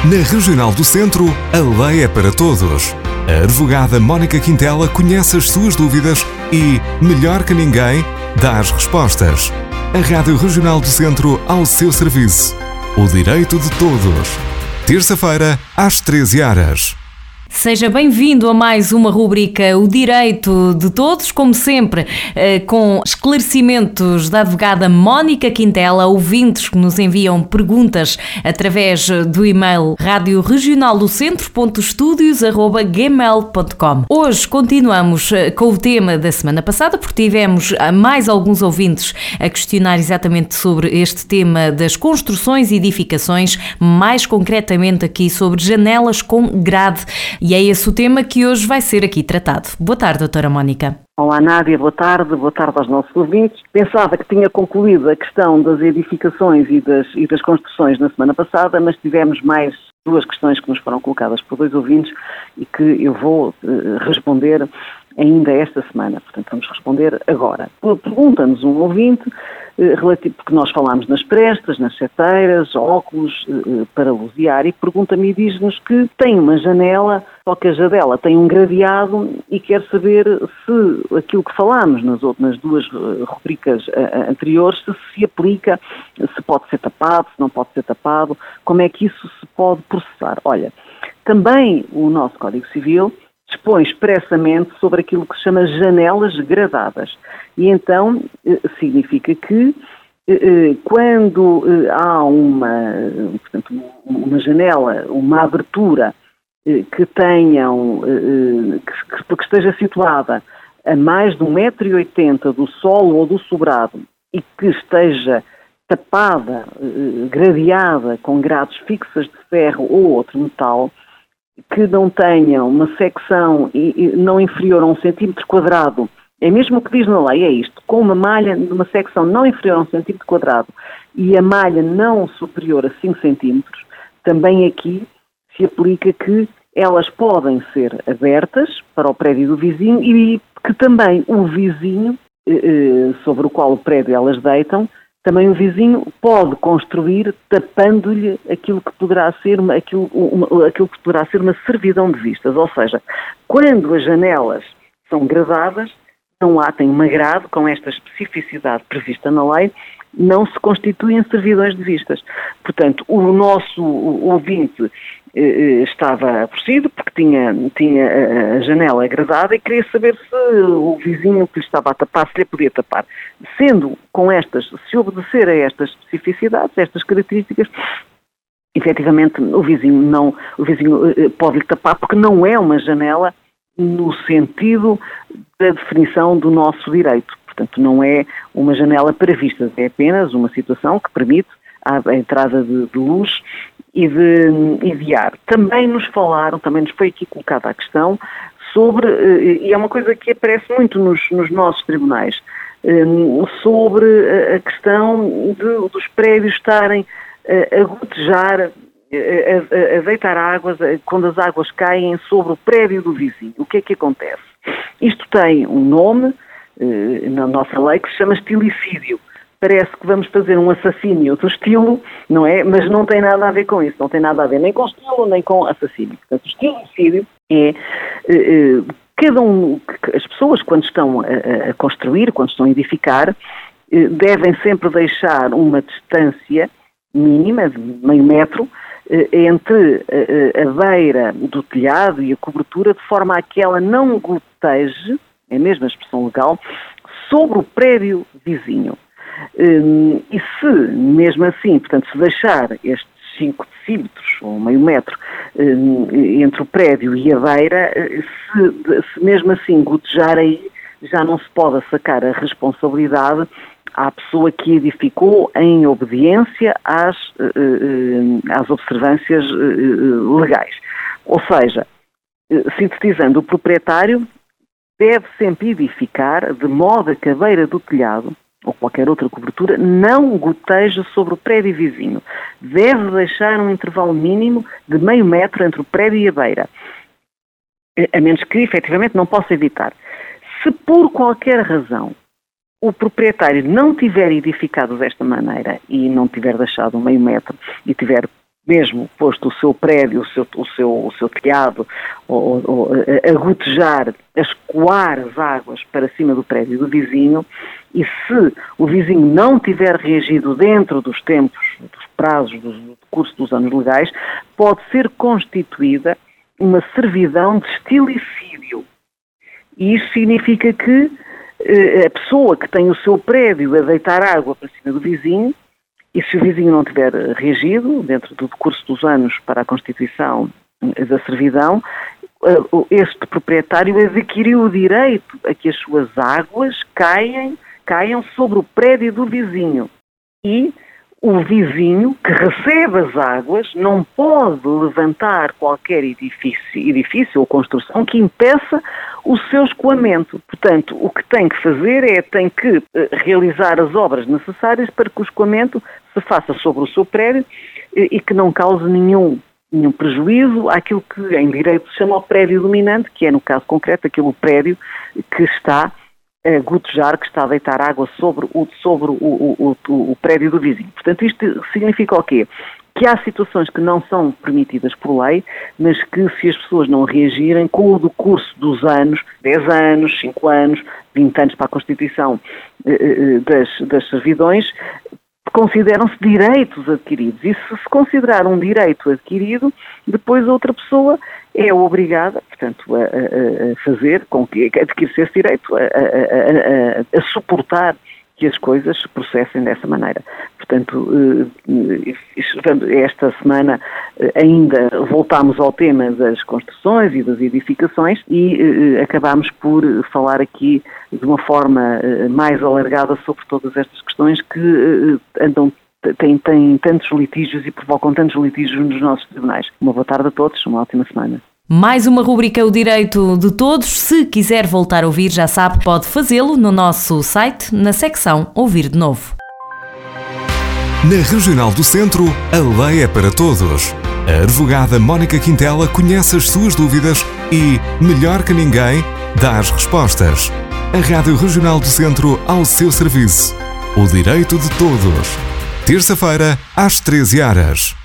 Na Regional do Centro, a lei é para todos. A advogada Mónica Quintela conhece as suas dúvidas e, melhor que ninguém, dá as respostas. A Rádio Regional do Centro ao seu serviço. O direito de todos. Terça-feira, às 13h. Seja bem-vindo a mais uma rubrica O Direito de Todos, como sempre, com esclarecimentos da advogada Mónica Quintela, ouvintes que nos enviam perguntas através do e-mail radioregionaldocentro.estudios@gmail.com. Hoje continuamos com o tema da semana passada, porque tivemos mais alguns ouvintes a questionar exatamente sobre este tema das construções e edificações, mais concretamente aqui sobre janelas com grade. E é esse o tema que hoje vai ser aqui tratado. Boa tarde, doutora Mónica. Olá, Nádia, boa tarde aos nossos ouvintes. Pensava que tinha concluído a questão das edificações e das construções na semana passada, mas tivemos mais duas questões que nos foram colocadas por dois ouvintes e que eu vou responder ainda esta semana. Portanto, vamos responder agora. Pergunta-nos um ouvinte, relativo, porque nós falámos nas prestas, nas seteiras, óculos para luziar, e pergunta-me e diz-nos que tem uma janela, só que a janela tem um gradeado e quer saber se aquilo que falámos nas duas rubricas anteriores se aplica, se pode ser tapado, se não pode ser tapado, como é que isso se pode processar. Olha, também o nosso Código Civil dispõe expressamente sobre aquilo que se chama janelas gradadas. E então significa que quando há uma janela, uma abertura que esteja situada a mais de 1,80 m do solo ou do sobrado e que esteja tapada, gradeada com grades fixas de ferro ou outro metal, que não tenham uma secção não inferior a 1 cm², é mesmo o que diz na lei, é isto, com uma malha de uma secção não inferior a 1 cm² e a malha não superior a 5 cm, também aqui se aplica que elas podem ser abertas para o prédio do vizinho e que também o vizinho, sobre o qual o prédio elas deitam, também o vizinho pode construir tapando-lhe aquilo que poderá ser uma servidão de vistas. Ou seja, quando as janelas são gradadas, tem uma grade com esta especificidade prevista na lei, não se constituem servidões de vistas. Portanto, o nosso ouvinte estava aborrecido porque tinha a janela gradada e queria saber se o vizinho que lhe estava a tapar se lhe podia tapar. Sendo com se obedecer a estas especificidades, a estas características, efetivamente o vizinho pode-lhe tapar porque não é uma janela no sentido da definição do nosso direito. Portanto, não é uma janela para vistas, é apenas uma situação que permite a entrada de luz e de ar. Também nos foi aqui colocada a questão sobre, e é uma coisa que aparece muito nos nossos tribunais, sobre a questão dos prédios estarem a gotejar, a deitar águas, quando as águas caem sobre o prédio do vizinho. O que é que acontece? Isto tem um nome na nossa lei que se chama estilicídio. Parece que vamos fazer um assassínio do estilo, não é? Mas não tem nada a ver com isso, não tem nada a ver nem com estilo, nem com assassínio. Portanto, o estilicídio é as pessoas quando estão a construir, quando estão a edificar, devem sempre deixar uma distância mínima de meio metro entre a beira do telhado e a cobertura, de forma a que ela não goteje, é a mesma expressão legal, sobre o prédio vizinho. E se, mesmo assim, portanto, se deixar estes 5 decímetros, ou meio metro, entre o prédio e a beira, se mesmo assim gotejar aí, já não se pode sacar a responsabilidade à pessoa que edificou em obediência às observâncias legais. Ou seja, sintetizando, o proprietário deve sempre edificar de modo a que a beira do telhado ou qualquer outra cobertura não goteja sobre o prédio vizinho. Deve deixar um intervalo mínimo de meio metro entre o prédio e a beira, a menos que efetivamente não possa evitar. Se por qualquer razão o proprietário não tiver edificado desta maneira e não tiver deixado um meio metro e tiver mesmo posto o seu prédio, o seu telhado, a gotejar, a escoar as águas para cima do prédio do vizinho, e se o vizinho não tiver reagido dentro dos tempos, dos prazos, do curso dos anos legais, pode ser constituída uma servidão de estilicídio. E isso significa que a pessoa que tem o seu prédio a deitar água para cima do vizinho, e se o vizinho não tiver reagido dentro do decurso dos anos para a constituição da servidão, este proprietário adquiriu o direito a que as suas águas caiam sobre o prédio do vizinho. E o vizinho que recebe as águas não pode levantar qualquer edifício ou construção que impeça o seu escoamento. Portanto, o que tem que fazer tem que realizar as obras necessárias para que o escoamento se faça sobre o seu prédio e que não cause nenhum prejuízo àquilo que em direito se chama o prédio dominante, que é, no caso concreto, aquele prédio que está a gotejar, que está a deitar água sobre o prédio do vizinho. Portanto, isto significa o quê? Que há situações que não são permitidas por lei, mas que, se as pessoas não reagirem, com o decurso dos anos, 10 anos, 5 anos, 20 anos para a constituição das servidões, consideram-se direitos adquiridos. E se considerar um direito adquirido, depois a outra pessoa é obrigada, portanto, a fazer com que adquire-se esse direito, a suportar que as coisas se processem dessa maneira. Portanto, esta semana ainda voltámos ao tema das construções e das edificações e acabámos por falar aqui de uma forma mais alargada sobre todas estas questões que têm tantos litígios e provocam tantos litígios nos nossos tribunais. Uma boa tarde a todos, uma ótima semana. Mais uma rubrica O Direito de Todos. Se quiser voltar a ouvir, já sabe, pode fazê-lo no nosso site, na secção Ouvir de Novo. Na Regional do Centro, a lei é para todos. A advogada Mónica Quintela conhece as suas dúvidas e, melhor que ninguém, dá as respostas. A Rádio Regional do Centro ao seu serviço. O Direito de Todos. Terça-feira, às 13 horas.